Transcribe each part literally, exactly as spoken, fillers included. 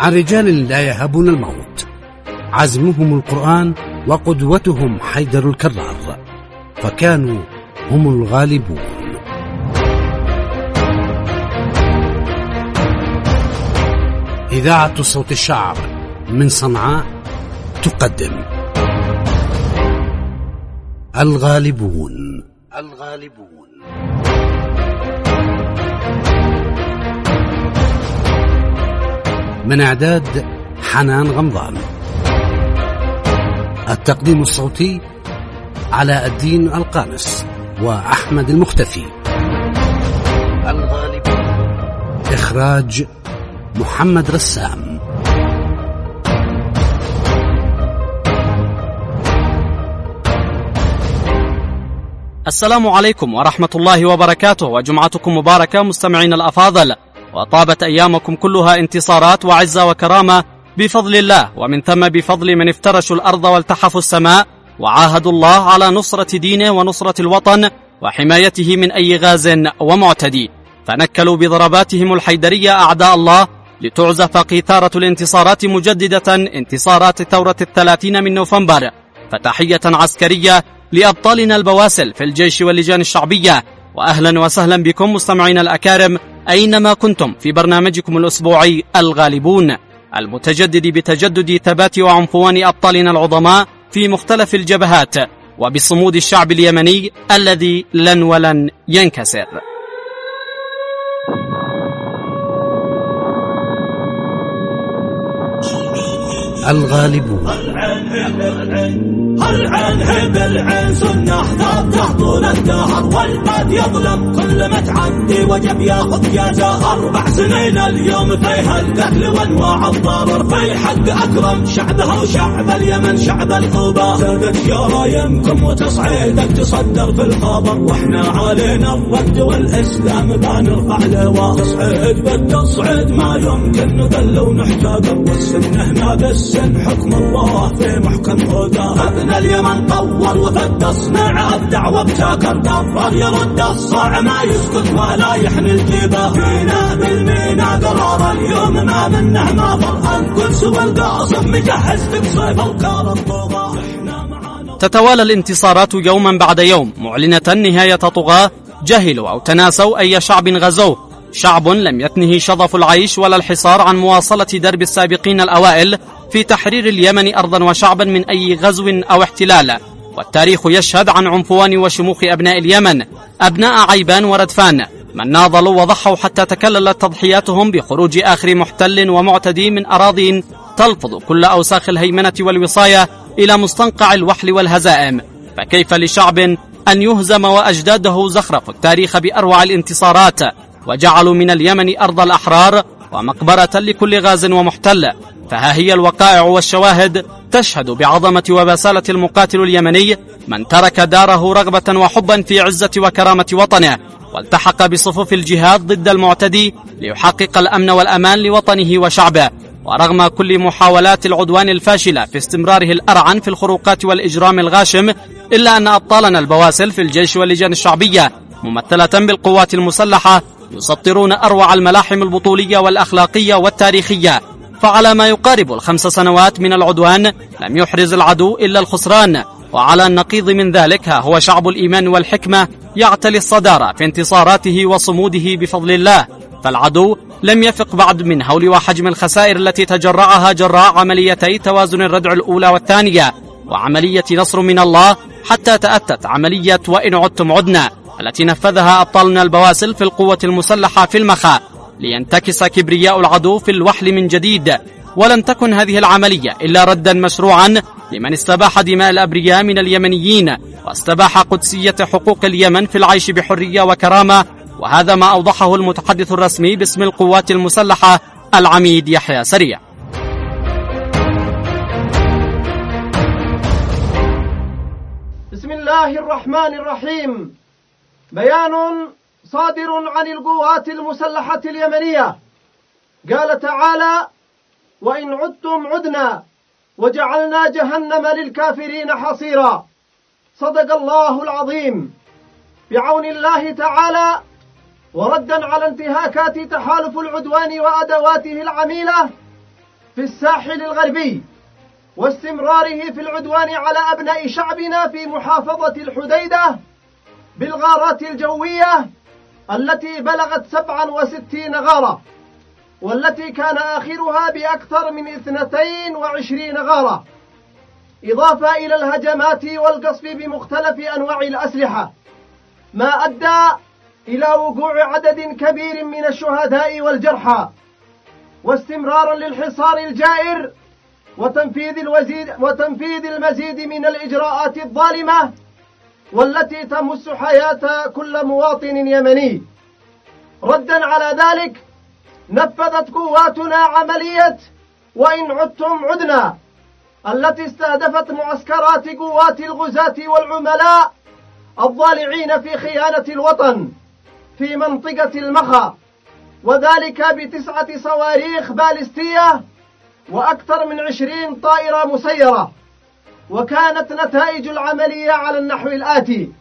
عن رجال لا يهابون الموت، عزمهم القرآن وقدوتهم حيدر الكرار، فكانوا هم الغالبون. إذاعة صوت الشعب من صنعاء تقدم الغالبون. الغالبون من إعداد حنان غمضان، التقديم الصوتي علاء الدين القانس وأحمد المختفي، الغالبون إخراج محمد رسام. السلام عليكم ورحمة الله وبركاته، وجمعتكم مباركة مستمعين الأفاضل، وطابت أيامكم كلها انتصارات وعزة وكرامة بفضل الله، ومن ثم بفضل من افترشوا الأرض والتحفوا السماء وعاهدوا الله على نصرة دينه ونصرة الوطن وحمايته من أي غاز ومعتدي، فنكلوا بضرباتهم الحيدرية أعداء الله لتعزف قيثارة الانتصارات مجددة انتصارات ثورة الثلاثين من نوفمبر. فتحية عسكرية لأبطالنا البواسل في الجيش واللجان الشعبية، وأهلا وسهلا بكم مستمعين الأكارم أينما كنتم في برنامجكم الأسبوعي الغالبون، المتجدد بتجدد ثبات وعنفوان أبطالنا العظماء في مختلف الجبهات، وبصمود الشعب اليمني الذي لن ولن ينكسر. الغالبون. هالعين هب العين سنة ثابتة طول الدهر، والباد يظلم كل ما تعدي وجب ياخذ جزاء. أربع سنين اليوم فيها القتل وانواع الضرر، في حق أكرم شعبها وشعب اليمن شعب الخوبة. زادت جرايمكم وتصعيدك تصدر في الخبر، واحنا علينا الرد والإسلام بنرفع لواء. تصعيد بالتصعيد ما يمكن نذل ونحتقر، والسنة ما بالسن حكم الله في محكم هداه. ابن اليمن طور وفد صنع ابدع وابتكر، دبر يرد الصاع ما يسكت ولا يحني الجباه. فينا بالمينا قرار اليوم ما منه مافر، القدس والقاصم مجهز بصيف الكار الطغاة. تتوالى الانتصارات يوما بعد يوم معلنة نهاية طغاة جهلوا أو تناسوا أي شعب غزوه، شعب لم يتنه شظف العيش ولا الحصار عن مواصلة درب السابقين الأوائل في تحرير اليمن أرضا وشعبا من أي غزو أو احتلال. والتاريخ يشهد عن عنفوان وشموخ أبناء اليمن، أبناء عيبان وردفان، من ناضلوا وضحوا حتى تكللت تضحياتهم بخروج آخر محتل ومعتدي من أراضٍ تلفظ كل أوساخ الهيمنة والوصاية إلى مستنقع الوحل والهزائم. فكيف لشعب أن يهزم وأجداده زخرفوا التاريخ بأروع الانتصارات وجعلوا من اليمن أرض الأحرار ومقبرة لكل غاز ومحتل؟ فها هي الوقائع والشواهد تشهد بعظمة وبسالة المقاتل اليمني، من ترك داره رغبة وحبا في عزة وكرامة وطنه، والتحق بصفوف الجهاد ضد المعتدي ليحقق الأمن والأمان لوطنه وشعبه. ورغم كل محاولات العدوان الفاشلة في استمراره الأرعن في الخروقات والإجرام الغاشم، إلا أن أبطالنا البواسل في الجيش واللجان الشعبية ممثلة بالقوات المسلحة يسطرون أروع الملاحم البطولية والأخلاقية والتاريخية. فعلى ما يقارب الخمس سنوات من العدوان لم يحرز العدو إلا الخسران، وعلى النقيض من ذلك ها هو شعب الإيمان والحكمة يعتلي الصدارة في انتصاراته وصموده بفضل الله. فالعدو لم يفق بعد من هول وحجم الخسائر التي تجرعها جراء عمليتي توازن الردع الأولى والثانية وعملية نصر من الله، حتى تأتت عملية وإن عدتم عدنا التي نفذها أبطالنا البواسل في القوة المسلحة في المخا، لينتكس كبرياء العدو في الوحل من جديد. ولن تكن هذه العملية إلا ردا مشروعا لمن استباح دماء الأبرياء من اليمنيين، واستباح قدسية حقوق اليمن في العيش بحرية وكرامة. وهذا ما أوضحه المتحدث الرسمي باسم القوات المسلحة العميد يحيى سريع. بسم الله الرحمن الرحيم. بيان صادر عن القوات المسلحة اليمنية، قال تعالى: وإن عدتم عدنا وجعلنا جهنم للكافرين حصيرا. صدق الله العظيم. بعون الله تعالى وردا على انتهاكات تحالف العدوان وأدواته العميلة، في الساحل الغربي واستمراره في العدوان على أبناء شعبنا في محافظة الحديدة بالغارات الجوية التي بلغت سبعا وستين غارة، والتي كان آخرها بأكثر من اثنتين وعشرين غارة، إضافة إلى الهجمات والقصف بمختلف أنواع الأسلحة، ما أدى إلى وقوع عدد كبير من الشهداء والجرحى، واستمرارا للحصار الجائر وتنفيذ الوزيد وتنفيذ المزيد من الإجراءات الظالمة والتي تمس حياة كل مواطن يمني. ردا على ذلك نفذت قواتنا عملية وإن عدتم عدنا، التي استهدفت معسكرات قوات الغزاة والعملاء الضالعين في خيانة الوطن في منطقة المخا، وذلك بتسعة صواريخ باليستية وأكثر من عشرين طائرة مسيرة. وكانت نتائج العملية على النحو الآتي: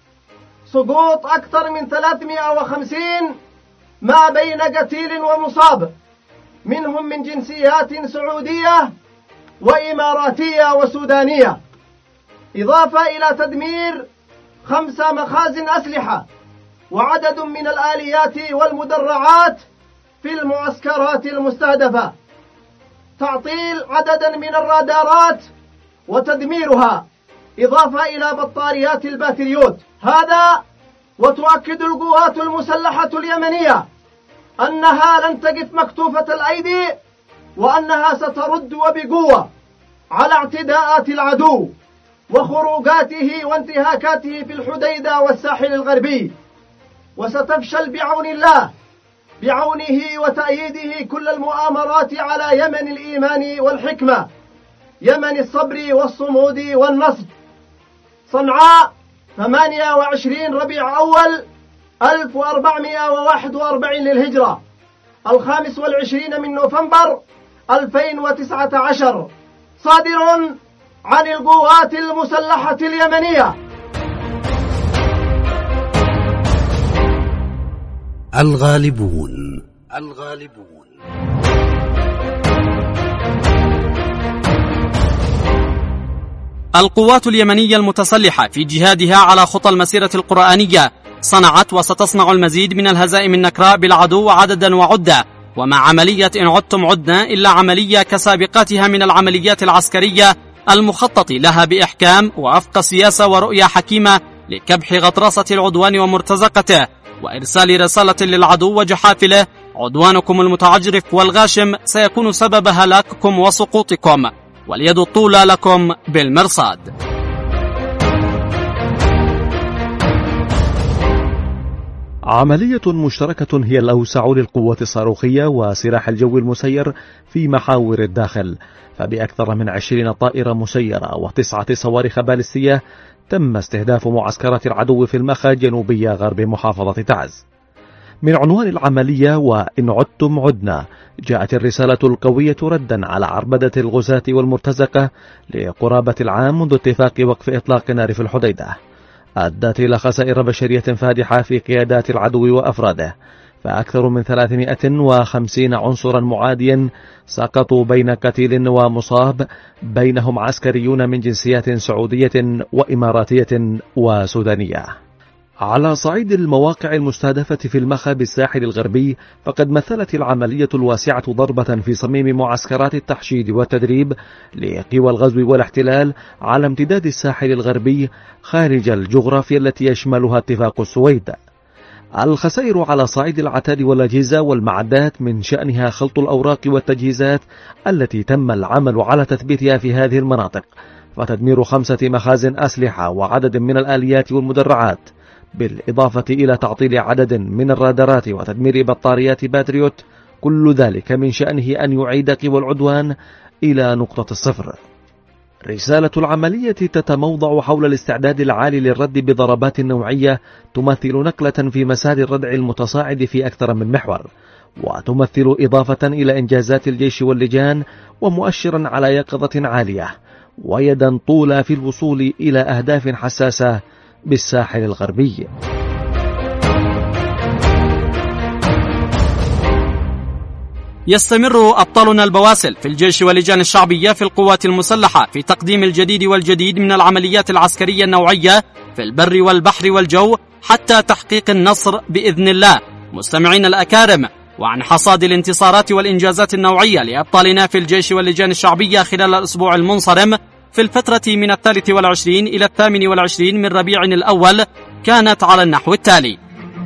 سقوط أكثر من ثلاثمائة وخمسين ما بين قتيل ومصاب، منهم من جنسيات سعودية وإماراتية وسودانية، إضافة إلى تدمير خمس مخازن أسلحة وعدد من الآليات والمدرعات في المعسكرات المستهدفة، تعطيل عددا من الرادارات وتدميرها، إضافة إلى بطاريات الباتريوت. هذا وتؤكد القوات المسلحة اليمنية أنها لن تقف مكتوفة الأيدي، وأنها سترد وبقوة على اعتداءات العدو وخروجاته وانتهاكاته في الحديدة والساحل الغربي، وستفشل بعون الله بعونه وتأييده كل المؤامرات على يمن الإيمان والحكمة، يمن الصبر والصمود والنصر. صنعاء ثمانية وعشرين ربيع أول ألف وأربعمائة وواحد وأربعين للهجرة، الخامس والعشرين من نوفمبر ألفين وتسعة عشر، صادر عن القوات المسلحة اليمنية. الغالبون الغالبون القوات اليمنية المتسلحة في جهادها على خطى المسيرة القرآنية صنعت وستصنع المزيد من الهزائم النكراء بالعدو عددا وعدة، ومع عملية إن عدتم عدنا إلا عملية كسابقاتها من العمليات العسكرية المخطط لها بإحكام وأفق سياسة ورؤية حكيمة لكبح غطرسة العدوان ومرتزقته، وإرسال رسالة للعدو وجحافله: عدوانكم المتعجرف والغاشم سيكون سبب هلاككم وسقوطكم، واليد الطولى لكم بالمرصاد. عملية مشتركة هي الأوسع للقوات الصاروخية وسلاح الجو المسير في محاور الداخل، فبأكثر من عشرين طائرة مسيرة وتسعة صواريخ باليستية تم استهداف معسكرات العدو في المخا جنوبية غرب محافظة تعز. من عنوان العملية وإن عدتم عدنا جاءت الرسالة القوية ردا على عربدة الغزاة والمرتزقة لقرابة العام منذ اتفاق وقف إطلاق النار في الحديدة، أدت إلى خسائر بشرية فادحة في قيادات العدو وأفراده، فأكثر من ثلاثمائة وخمسين عنصرا معاديا سقطوا بين قتيل ومصاب، بينهم عسكريون من جنسيات سعودية وإماراتية وسودانية. على صعيد المواقع المستهدفة في المخا بالساحل الغربي، فقد مثلت العملية الواسعة ضربة في صميم معسكرات التحشيد والتدريب لقوى الغزو والاحتلال على امتداد الساحل الغربي خارج الجغرافيا التي يشملها اتفاق السويد. الخسائر على صعيد العتاد والأجهزة والمعدات من شأنها خلط الأوراق والتجهيزات التي تم العمل على تثبيتها في هذه المناطق، فتدمير خمسة مخازن أسلحة وعدد من الآليات والمدرعات، بالإضافة إلى تعطيل عدد من الرادارات وتدمير بطاريات باتريوت، كل ذلك من شأنه أن يعيد قوى العدوان إلى نقطة الصفر. رسالة العملية تتموضع حول الاستعداد العالي للرد بضربات نوعية تمثل نقلة في مسار الردع المتصاعد في أكثر من محور، وتمثل إضافة إلى إنجازات الجيش واللجان، ومؤشرا على يقظة عالية ويدا طولى في الوصول إلى أهداف حساسة بالساحل الغربي. يستمر أبطالنا البواسل في الجيش واللجان الشعبية في القوات المسلحة في تقديم الجديد والجديد من العمليات العسكرية النوعية في البر والبحر والجو حتى تحقيق النصر بإذن الله. مستمعين الأكارم، وعن حصاد الانتصارات والإنجازات النوعية لأبطالنا في الجيش واللجان الشعبية خلال الأسبوع المنصرم في الفترة من الثالث والعشرين إلى الثامن والعشرين من ربيع الأول، كانت على النحو التالي: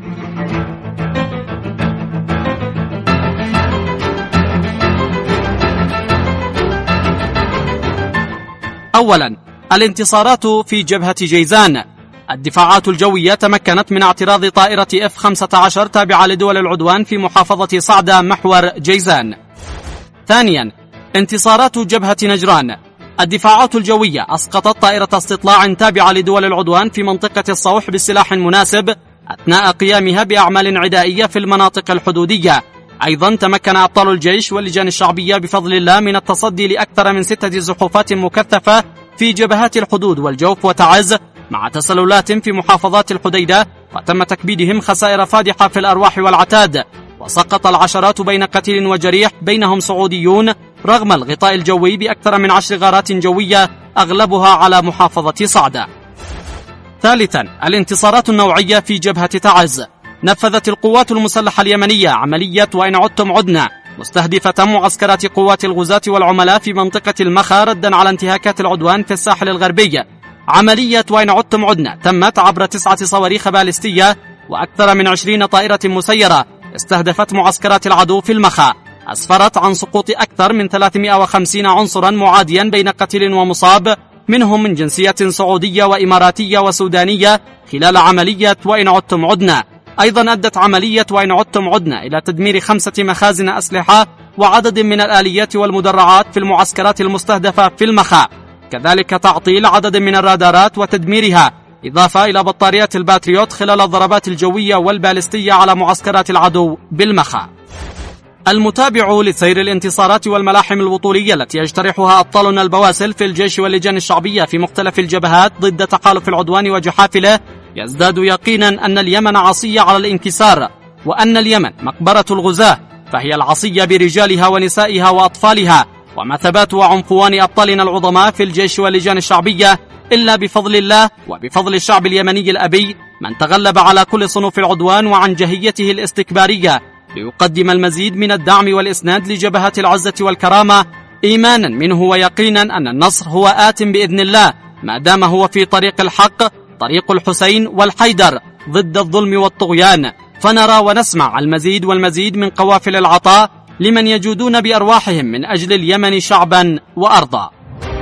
أولا، الانتصارات في جبهة جيزان. الدفاعات الجوية تمكنت من اعتراض طائرة إف خمسة عشر تابعة لدول العدوان في محافظة صعدة محور جيزان. ثانيا، انتصارات جبهة نجران. الدفاعات الجوية أسقطت طائرة استطلاع تابعة لدول العدوان في منطقة الصوح بسلاح مناسب أثناء قيامها بأعمال عدائية في المناطق الحدودية. أيضا تمكن أبطال الجيش واللجان الشعبية بفضل الله من التصدي لأكثر من ستة زحوفات مكثفة في جبهات الحدود والجوف وتعز، مع تسللات في محافظات الحديدة، وتم تكبيدهم خسائر فادحة في الأرواح والعتاد، وسقط العشرات بين قتيل وجريح بينهم سعوديون رغم الغطاء الجوي بأكثر من عشر غارات جوية أغلبها على محافظة صعدة. ثالثا، الانتصارات النوعية في جبهة تعز. نفذت القوات المسلحة اليمنية عملية وإن عدتم عدنا، مستهدفة معسكرات قوات الغزاة والعملاء في منطقة المخا ردا على انتهاكات العدوان في الساحل الغربي. عملية وإن عدتم عدنا تمت عبر تسعة صواريخ باليستية وأكثر من عشرين طائرة مسيرة استهدفت معسكرات العدو في المخا، أسفرت عن سقوط أكثر من ثلاثمائة وخمسين عنصرا معاديا بين قتيل ومصاب، منهم من جنسية سعودية وإماراتية وسودانية خلال عملية وإن عدتم عدنا. أيضا أدت عملية وإن عدتم عدنا إلى تدمير خمسة مخازن أسلحة وعدد من الآليات والمدرعات في المعسكرات المستهدفة في المخا، كذلك تعطيل عدد من الرادارات وتدميرها، إضافة إلى بطاريات الباتريوت خلال الضربات الجوية والبالستية على معسكرات العدو بالمخا. المتابع لسير الانتصارات والملاحم البطولية التي يجترحها أبطالنا البواسل في الجيش واللجان الشعبية في مختلف الجبهات ضد تحالف العدوان وجحافله يزداد يقينا أن اليمن عصية على الانكسار، وأن اليمن مقبرة الغزاة، فهي العصية برجالها ونسائها وأطفالها. وما ثبات وعنفوان أبطالنا العظماء في الجيش واللجان الشعبية إلا بفضل الله وبفضل الشعب اليمني الأبي، من تغلب على كل صنوف العدوان وعن جهيته الاستكبارية ليقدم المزيد من الدعم والإسناد لجبهات العزة والكرامة، إيمانا منه ويقينا أن النصر هو آت بإذن الله ما دام هو في طريق الحق، طريق الحسين والحيدر ضد الظلم والطغيان. فنرى ونسمع المزيد والمزيد من قوافل العطاء لمن يجودون بأرواحهم من أجل اليمن شعبا وأرضا.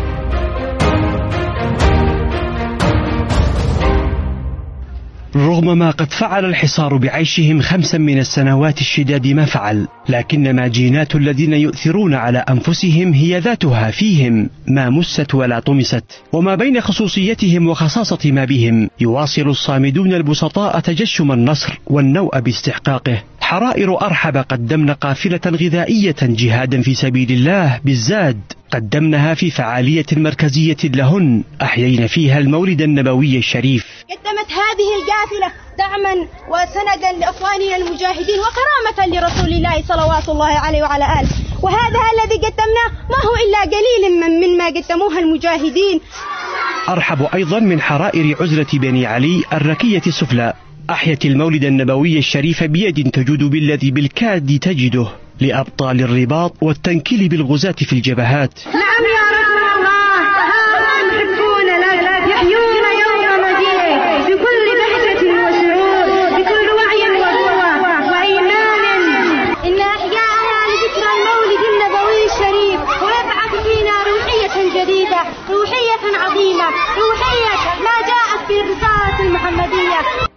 رغم ما قد فعل الحصار بعيشهم خمسا من السنوات الشداد ما فعل، لكن ما جينات الذين يؤثرون على أنفسهم هي ذاتها فيهم ما مست ولا طمست، وما بين خصوصيتهم وخصاصة ما بهم يواصل الصامدون البسطاء تجشم النصر والنوء باستحقاقه. حرائر أرحب قدمن قافلة غذائية جهادا في سبيل الله بالزاد، قدمنها في فعالية مركزية لهن أحيينا فيها المولد النبوي الشريف. قدمت هذه القافلة دعما وسندا لأخواننا المجاهدين وكرامة لرسول الله صلوات الله عليه وعلى آله، وهذا الذي قدمناه ما هو إلا قليل من مما قدموها المجاهدين. أرحب أيضا من حرائر عزلة بني علي الركية السفلى، أحيت المولد النبوي الشريف بيد تجود بالذي بالكاد تجده لأبطال الرباط والتنكيل بالغزاة في الجبهات. نعم يا رسول الله، هؤلاء يحبون لك، يحيون يوم مجيئك بكل بهجة وسرور، بكل وعي وقوة وإيمان. إن أحياءنا لذكر المولد النبوي الشريف ويبعث فينا روحية جديدة، روحية عظيمة، روحية ما جاءت في الرسالة المحمدية.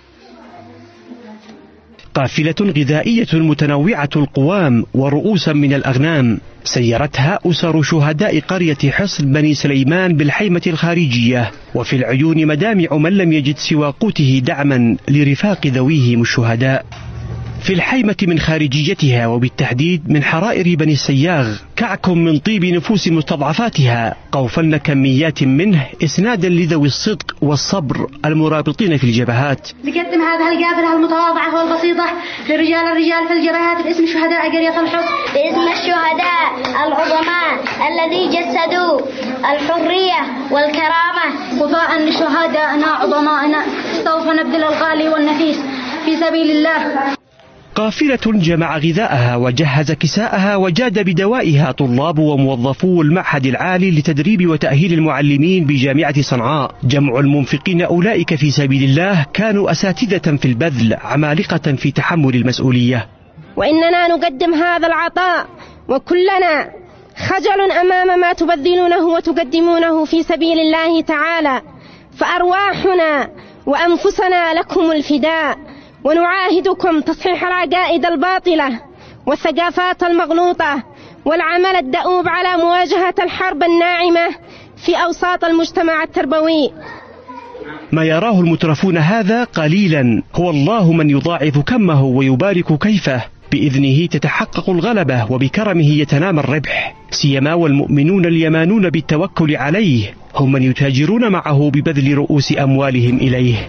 قافلة غذائية متنوعة القوام ورؤوسا من الأغنام سيرتها أسر شهداء قرية حصن بني سليمان بالحيمة الخارجية، وفي العيون مدامع من لم يجد سوى قوته دعما لرفاق ذويهم الشهداء. في الحيمة من خارجيتها وبالتحديد من حرائر بني السياغ كعك من طيب نفوس مستضعفاتها قوفلن كميات منه إسنادا لذوي الصدق والصبر المرابطين في الجبهات. بقدم هذه القافلة المتواضعة والبسيطة لرجال الرجال في الجبهات باسم الشهداء قرية الحصن، باسم الشهداء العظماء الذي جسدوا الحرية والكرامة. وفاء لشهدائنا عظمائنا سوف نبذل الغالي والنفيس في سبيل الله. قافلة جمع غذاءها وجهز كساءها وجاد بدوائها طلاب وموظفو المعهد العالي لتدريب وتأهيل المعلمين بجامعة صنعاء. جمع المنفقين أولئك في سبيل الله كانوا أساتذة في البذل، عمالقة في تحمل المسؤولية. وإننا نقدم هذا العطاء وكلنا خجل أمام ما تبذلونه وتقدمونه في سبيل الله تعالى، فأرواحنا وأنفسنا لكم الفداء، ونعاهدكم تصحيح العقائد الباطلة والثقافات المغلوطة والعمل الدؤوب على مواجهة الحرب الناعمة في أوساط المجتمع التربوي. ما يراه المترفون هذا قليلا، هو الله من يضاعف كمه ويبارك كيفه، بإذنه تتحقق الغلبة وبكرمه يتنامى الربح، سيما والمؤمنون اليمانون بالتوكل عليه هم من يتاجرون معه ببذل رؤوس أموالهم إليه.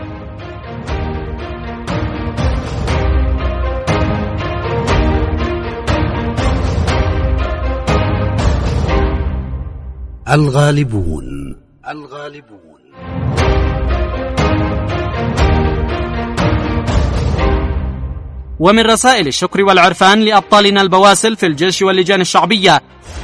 الغالبون الغالبون ومن رسائل الشكر والعرفان لأبطالنا البواسل في الجيش واللجان الشعبية،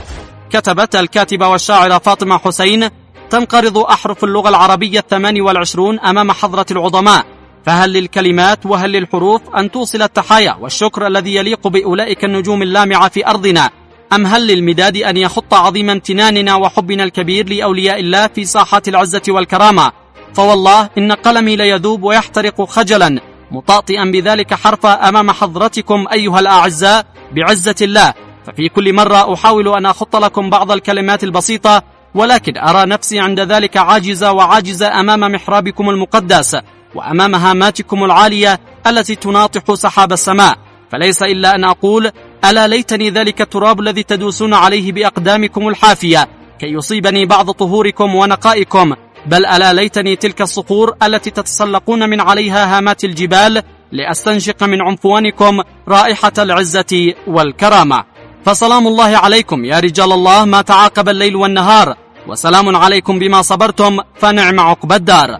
كتبت الكاتبة والشاعرة فاطمة حسين: تنقرض أحرف اللغة العربية الثمان والعشرون أمام حضرة العظماء، فهل للكلمات وهل للحروف أن توصل التحايا والشكر الذي يليق بأولئك النجوم اللامعة في أرضنا، أم هل للمداد أن يخط عظيم امتناننا وحبنا الكبير لأولياء الله في ساحات العزة والكرامة؟ فوالله إن قلمي ليذوب ويحترق خجلا مطاطئا بذلك حرفا أمام حضرتكم أيها الأعزاء بعزة الله. ففي كل مرة أحاول أن أخط لكم بعض الكلمات البسيطة، ولكن أرى نفسي عند ذلك عاجزة وعاجزة أمام محرابكم المقدس وأمام هاماتكم العالية التي تناطح سحاب السماء، فليس إلا أن أقول: ألا ليتني ذلك التراب الذي تدوسون عليه بأقدامكم الحافية كي يصيبني بعض طهوركم ونقائكم، بل ألا ليتني تلك الصخور التي تتسلقون من عليها هامات الجبال لأستنشق من عنفوانكم رائحة العزة والكرامة. فسلام الله عليكم يا رجال الله ما تعاقب الليل والنهار، وسلام عليكم بما صبرتم فنعم عقبى الدار.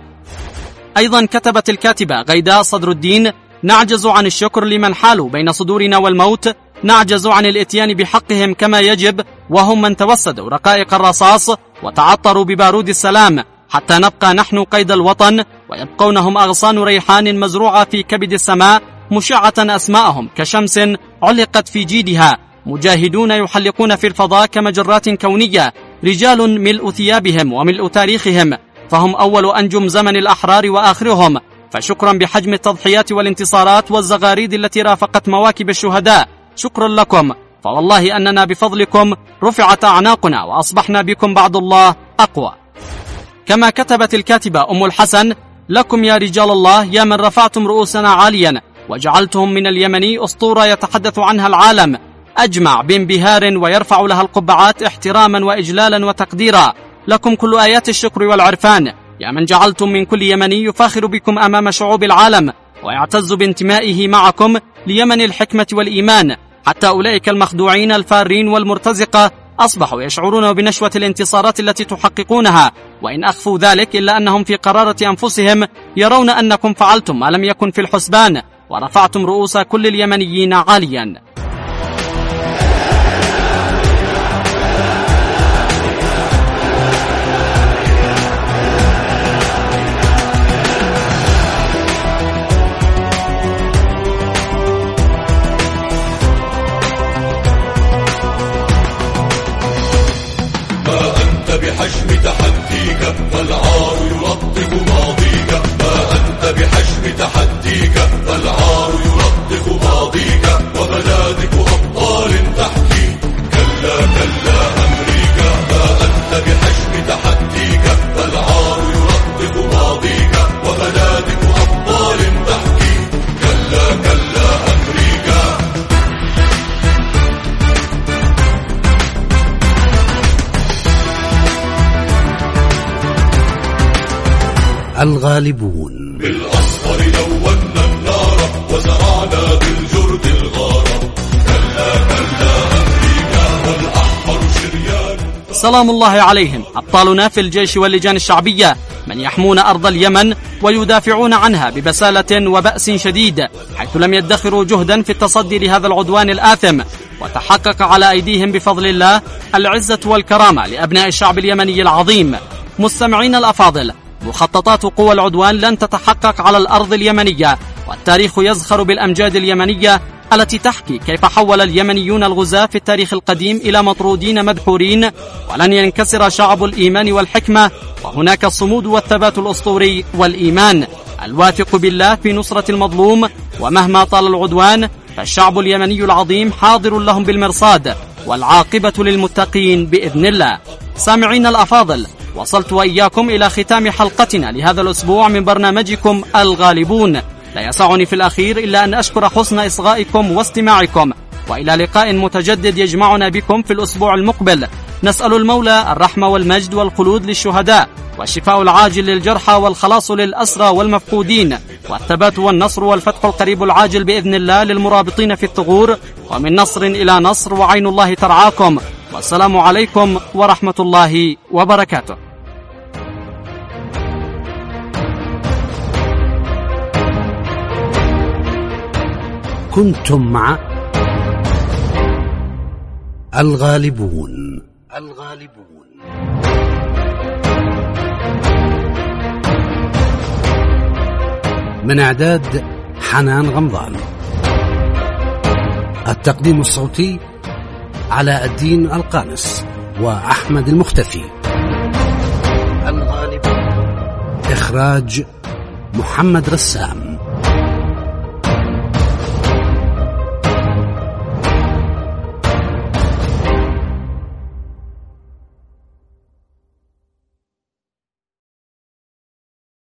أيضا كتبت الكاتبة غيداء صدر الدين: نعجز عن الشكر لمن حالوا بين صدورنا والموت، نعجز عن الاتيان بحقهم كما يجب، وهم من توسدوا رقائق الرصاص وتعطروا ببارود السلام حتى نبقى نحن قيد الوطن، ويبقون هم أغصان ريحان مزروعة في كبد السماء مشعة أسماءهم كشمس علقت في جيدها، مجاهدون يحلقون في الفضاء كمجرات كونية، رجال ملء ثيابهم وملء تاريخهم، فهم أول أنجم زمن الأحرار وآخرهم. فشكرا بحجم التضحيات والانتصارات والزغاريد التي رافقت مواكب الشهداء، شكرا لكم، فوالله أننا بفضلكم رفعت أعناقنا وأصبحنا بكم بعد الله أقوى. كما كتبت الكاتبة أم الحسن: لكم يا رجال الله يا من رفعتم رؤوسنا عاليا وجعلتهم من اليمن أسطورة يتحدث عنها العالم أجمع بانبهار ويرفع لها القبعات احتراما وإجلالا وتقديرا، لكم كل آيات الشكر والعرفان يا من جعلتم من كل يمني يفاخر بكم أمام شعوب العالم ويعتز بانتمائه معكم ليمن الحكمة والإيمان، حتى أولئك المخدوعين الفارين والمرتزقة أصبحوا يشعرون بنشوة الانتصارات التي تحققونها، وإن أخفوا ذلك إلا أنهم في قرارة أنفسهم يرون أنكم فعلتم ما لم يكن في الحسبان ورفعتم رؤوس كل اليمنيين عاليا. بحجم تحديك فالعار يلطخ ماضيك، ما أنت بحجم تحديك فالعار يلطخ ماضيك، وبدا الغالبون. بالأصفر لونا النار وزرعنا بالجرد الغارة. كلا كلا أمريكا والأحمر شريان. سلام الله عليهم أبطالنا في الجيش واللجان الشعبية، من يحمون أرض اليمن ويدافعون عنها ببسالة وبأس شديد، حيث لم يدخروا جهدا في التصدي لهذا العدوان الآثم، وتحقق على أيديهم بفضل الله العزة والكرامة لأبناء الشعب اليمني العظيم. مستمعين الأفاضل، مخططات قوى العدوان لن تتحقق على الأرض اليمنية، والتاريخ يزخر بالأمجاد اليمنية التي تحكي كيف حول اليمنيون الغزاة في التاريخ القديم إلى مطرودين مدحورين. ولن ينكسر شعب الإيمان والحكمة، وهناك الصمود والثبات الأسطوري والإيمان الواثق بالله في نصرة المظلوم. ومهما طال العدوان فالشعب اليمني العظيم حاضر لهم بالمرصاد، والعاقبة للمتقين بإذن الله. سامعين الأفاضل، وصلت وإياكم إلى ختام حلقتنا لهذا الأسبوع من برنامجكم الغالبون. لا يسعني في الأخير إلا أن أشكر حسن إصغائكم واستماعكم، وإلى لقاء متجدد يجمعنا بكم في الأسبوع المقبل. نسأل المولى الرحمة والمجد والخلود للشهداء، والشفاء العاجل للجرحى، والخلاص للأسرى والمفقودين، والثبات والنصر والفتح القريب العاجل بإذن الله للمرابطين في الثغور، ومن نصر إلى نصر، وعين الله ترعاكم. والسلام عليكم ورحمة الله وبركاته. كنتم مع الغالبون. الغالبون من إعداد حنان غمضان، التقديم الصوتي علاء الدين القانس وأحمد المختفي، الغالبون إخراج محمد رسام.